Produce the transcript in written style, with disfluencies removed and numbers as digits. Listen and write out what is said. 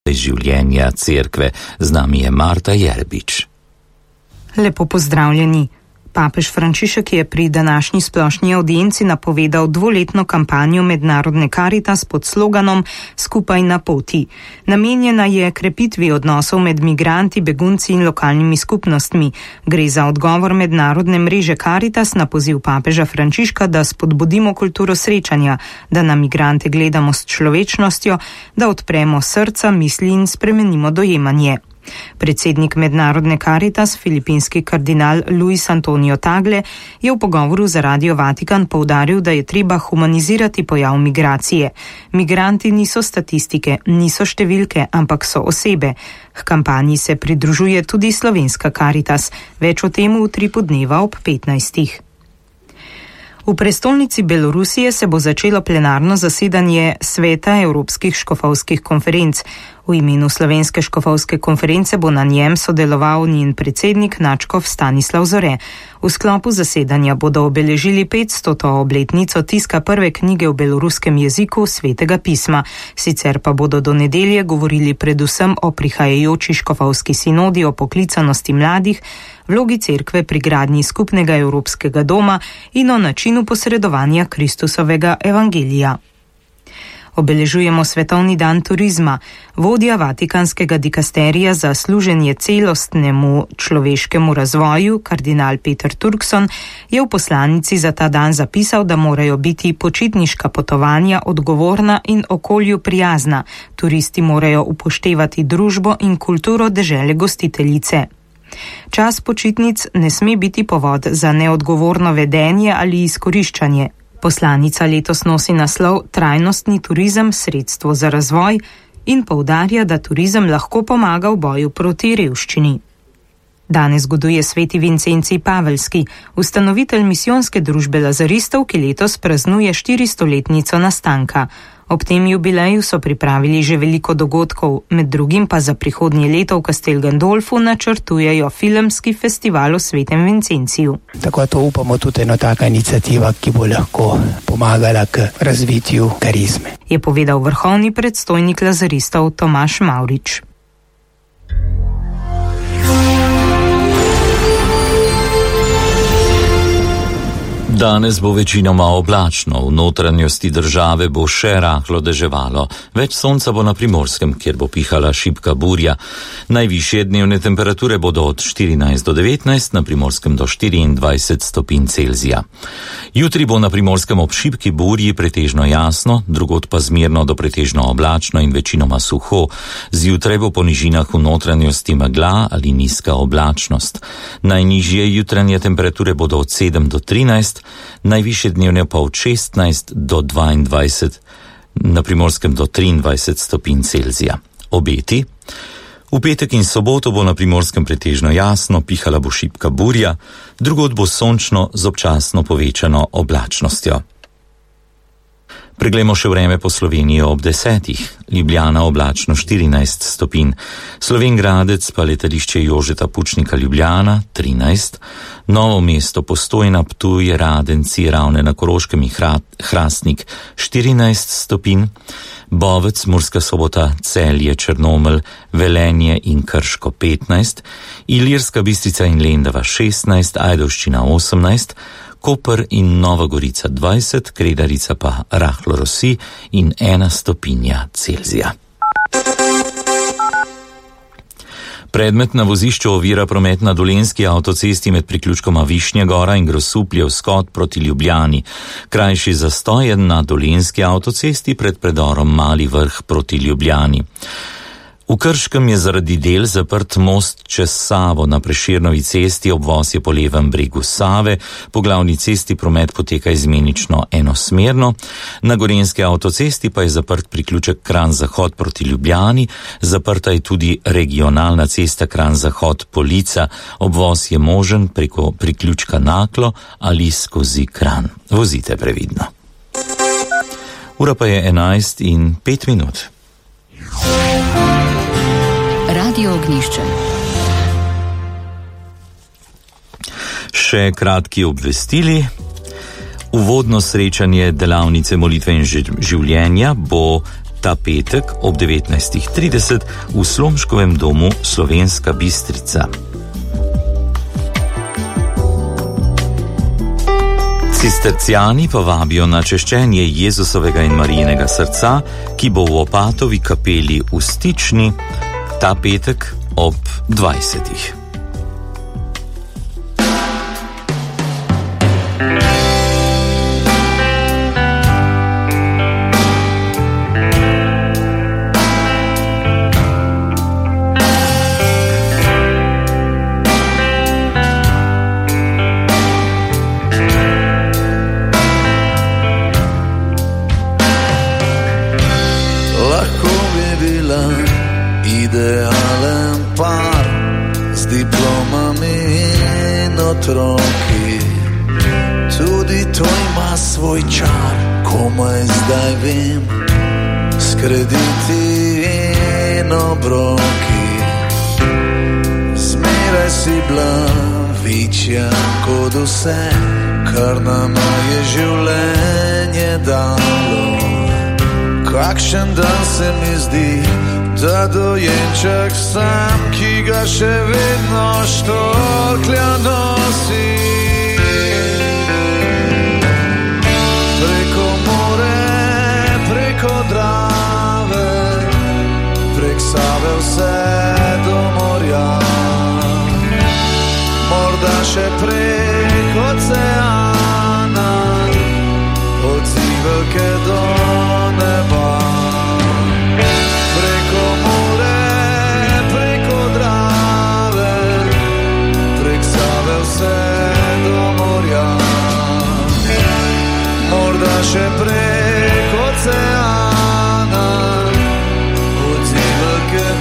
življenja cerkve. Z nami je Marta Jerbič. Lepo pozdravljeni. Papež Frančišek je pri današnji splošni audienci napovedal dvoletno kampanjo Mednarodne Karitas pod sloganom Skupaj na poti. Namenjena je krepitvi odnosov med migranti, begunci in lokalnimi skupnostmi. Gre za odgovor mednarodne mreže Karitas na poziv papeža Frančiška, da spodbudimo kulturo srečanja, da na migrante gledamo s človečnostjo, da odpremo srca, misli in spremenimo dojemanje. Predsednik Mednarodne Karitas, filipinski kardinal Luis Antonio Tagle, je v pogovoru za Radio Vatikan poudaril, da je treba humanizirati pojav migracije. Migranti niso statistike, niso številke, ampak so osebe. K kampanji se pridružuje tudi slovenska Karitas. Več o tem v Tripu dneva ob 15. V prestolnici Belorusije se bo začelo plenarno zasedanje Sveta Evropskih škofovskih konferenc. V imenu Slovenske škofovske konference bo na njem sodeloval njen predsednik Načkov Stanislav Zore. V sklopu zasedanja bodo obeležili 500. obletnico tiska prve knjige v beloruskem jeziku Svetega pisma. Sicer pa bodo do nedelje govorili predvsem o prihajajoči škofovski sinodi, o poklicanosti mladih, vlogi cerkve pri gradnji skupnega evropskega doma in o načinu posredovanja Kristusovega evangelija. Obeležujemo Svetovni dan turizma. Vodja Vatikanskega dikasterija za služenje celostnemu človeškemu razvoju, kardinal Peter Turkson, je v poslanici za ta dan zapisal, da morajo biti počitniška potovanja odgovorna in okolju prijazna. Turisti morajo upoštevati družbo in kulturo dežele gostiteljice. Čas počitnic ne sme biti povod za neodgovorno vedenje ali izkoriščanje. Poslanica letos nosi naslov Trajnostni turizem, sredstvo za razvoj in poudarja, da turizem lahko pomaga v boju proti revščini. Danes goduje sveti Vincencij Paveljski, ustanovitelj misijonske družbe lazaristov, ki letos praznuje 400-letnico nastanka. Ob tem jubileju so pripravili že veliko dogodkov, med drugim pa za prihodnje leto v Castel Gandolfu načrtujejo filmski festival o svetem Vincenciju. Tako to upamo tudi ena taka iniciativa, ki bo lahko pomagala k razvitju karizme. Je povedal vrhovni predstojnik lazaristov Tomaž Mavrič. Danes bo večinoma oblačno, v notranjosti države bo še rahlo deževalo. Več sonca bo na Primorskem, kjer bo pihala šibka burja. Najvišje dnevne temperature bodo od 14 do 19, na Primorskem do 24 stopinj Celzija. Jutri bo na Primorskem ob šibki burji pretežno jasno, drugod pa zmerno do pretežno oblačno in večinoma suho. Zjutraj bo po nižinah v notranjosti megla ali nizka oblačnost. Najnižje jutranje temperature bodo od 7 do 13, najvišje dnevne pa od 16 do 22, na Primorskem do 23 stopinj Celzija. Obeti. V petek in soboto bo na Primorskem pretežno jasno, pihala bo šibka burja, drugod bo sončno z občasno povečano oblačnostjo. Preglejmo še vreme po Sloveniji ob 10. Ljubljana oblačno 14 stopinj, Slovenj Gradec pa letališče Jožeta Pučnika Ljubljana 13, Novo mesto, Postojna, Ptuj, Radenci, Ravne na Koroškem in Hrastnik 14 stopinj, Bovec, Murska Sobota, Celje, Črnomelj, Velenje in Krško 15, Ilirska Bistrica in Lendava 16, Ajdovščina 18, Koper in Nova Gorica 20, Kredarica pa rahlo rosi in 1 stopinja Celzija. Predmet na vozišču ovira promet na Dolenjski avtocesti med priključkoma Višnja Gora in Grosuplje vzhod proti Ljubljani. Krajši zastoj je na Dolenjski avtocesti pred predorom Mali Vrh proti Ljubljani. V Krškem je zaradi del zaprt most čez Savo na Prešernovi cesti, obvoz je po levem bregu Save, po glavni cesti promet poteka izmenično enosmerno, na Gorenjski avtocesti pa je zaprt priključek Kranj-Zahod proti Ljubljani, zaprta je tudi regionalna cesta Kranj-Zahod Polica, obvoz je možen preko priključka Naklo ali skozi Kranj. Vozite previdno. Ura pa je 11:05. Radio Ognjišče. Še kratki obvestili. Uvodno srečanje delavnice molitve in življenja bo ta petek ob 19:30 v Slomškovem domu Slovenska Bistrica. Cisterciani pa vabijo na češčenje Jezusovega in Marijinega srca, ki bo v Opatovi kapeli v Stični ta petek ob 20. Idealen par z diplomami in otroki. Tudi to ima svoj čar, komaj zdaj vem, s krediti in obroki. Zmeraj si bila večja kot vse, kar nama je življenje dalo. Kakšen dan se mi zdi, da dojenček sam, ki ga še vedno štorklja nosi. Preko more, preko Drave, prek Save vse do morja, morda še prek oceana.